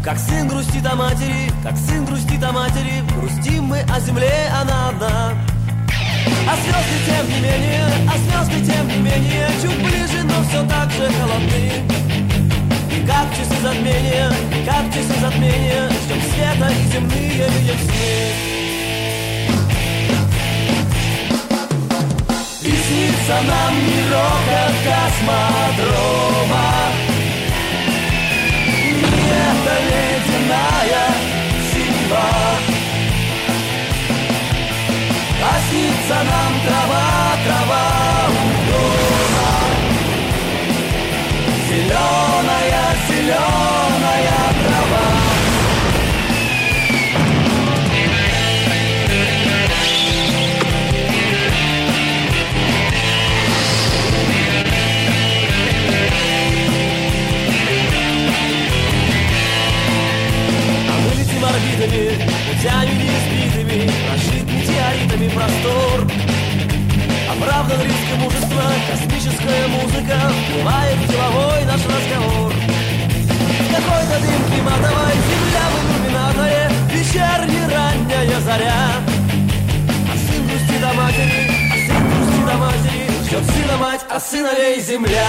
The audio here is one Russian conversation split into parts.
Как сын грустит о матери, как сын грустит о матери, грустим мы о земле, она одна. А звезды тем не менее, а звезды тем не менее, чуть ближе, но все так же холодны. И как часы затмения, как часы затмения, ждем света и земные видим сны. И снится нам мирок от космодрома. Это ледяная синева. А снится нам трава, трава у дома. Зеленая, зеленая трава. Орбитами, путями неизбитыми, прошит метеоритами простор. Оправдан риск и мужество, космическая музыка вплывает в деловой наш разговор. В какой-то дымке матовой, земля в иллюминаторе, вечерняя ранняя заря. А сын грустит о матери, а сын грустит о матери, ждет сына мать, а сыновей земля.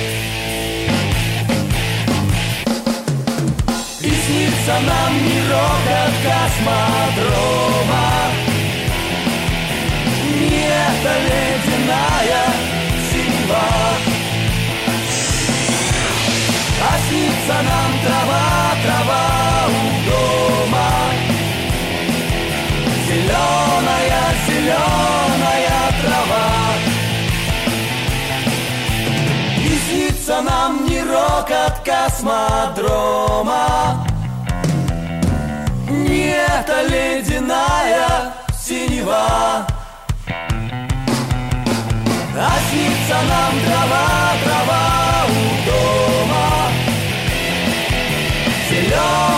И снится нам мирок от космодрома. Не это ледяная синева. А снится нам трава, трава у дома. Зеленая, зеленая трава. И снится нам мирок от космодрома. Не это ледяная синева. А снится нам трава, трава у дома. Зеленая.